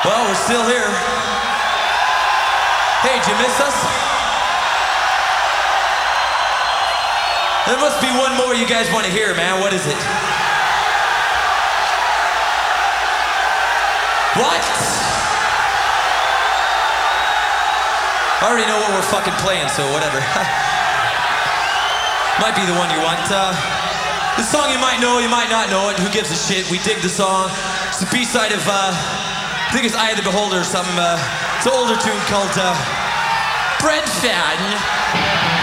Well, we're still here. Hey, did you miss us? There must be one more you guys want to hear, man. What is it? What? I already know what we're fucking playing, so whatever. Might be the one you want. This song you might know, you might not know it. Who gives a shit? We dig the song. It's the B-side of, I think it's Eye of the Beholder or something. It's an older tune called Bread Fan.